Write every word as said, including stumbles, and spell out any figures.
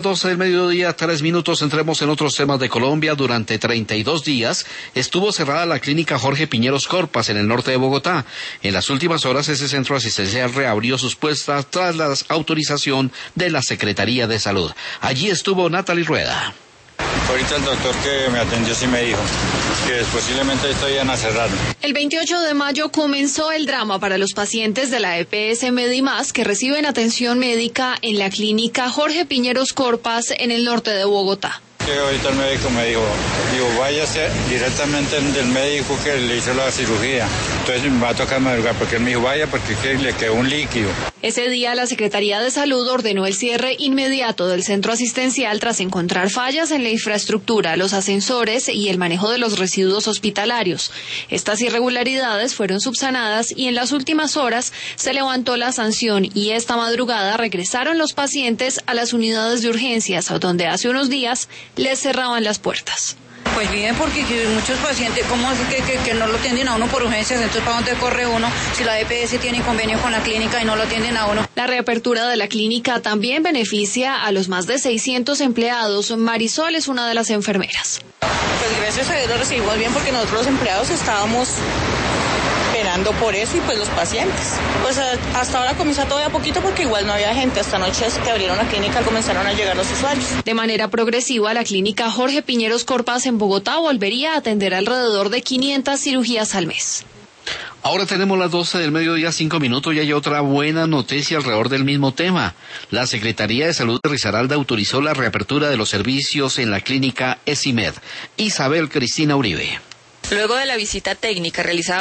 doce del mediodía, tres minutos, entremos en otros temas de Colombia. Durante treinta y dos días estuvo cerrada la clínica Jorge Piñeros Corpas en el norte de Bogotá. En las últimas horas ese centro asistencial reabrió sus puertas tras la autorización de la Secretaría de Salud. Allí estuvo Natalie Rueda. Ahorita el doctor que me atendió sí me dijo que posiblemente esto iban a cerrar. El veintiocho de mayo comenzó el drama para los pacientes de la E P S Medimás que reciben atención médica en la clínica Jorge Piñeros Corpas en el norte de Bogotá. Que ahorita el médico me dijo, digo, váyase directamente del médico que le hizo la cirugía. Entonces me va a tocar madrugar porque él me dijo, vaya porque le quedó un líquido. Ese día la Secretaría de Salud ordenó el cierre inmediato del centro asistencial tras encontrar fallas en la infraestructura, los ascensores y el manejo de los residuos hospitalarios. Estas irregularidades fueron subsanadas y en las últimas horas se levantó la sanción y esta madrugada regresaron los pacientes a las unidades de urgencias, donde hace unos días les cerraban las puertas. Pues bien, porque muchos pacientes, ¿cómo es que, que, que no lo atienden a uno por urgencias? Entonces, ¿para dónde corre uno si la E P S tiene convenio con la clínica y no lo atienden a uno? La reapertura de la clínica también beneficia a los más de seiscientos empleados. Marisol es una de las enfermeras. Pues gracias a Dios lo recibimos bien porque nosotros los empleados estábamos esperando por eso y pues los pacientes. Pues hasta ahora comienza todo de a poquito porque igual no había gente. Hasta anoche que abrieron la clínica comenzaron a llegar los usuarios. De manera progresiva, la clínica Jorge Piñeros Corpas en Bogotá volvería a atender alrededor de quinientas cirugías al mes. Ahora tenemos las doce del mediodía, cinco minutos, y hay otra buena noticia alrededor del mismo tema. La Secretaría de Salud de Risaralda autorizó la reapertura de los servicios en la clínica ESIMED. Isabel Cristina Uribe. Luego de la visita técnica realizada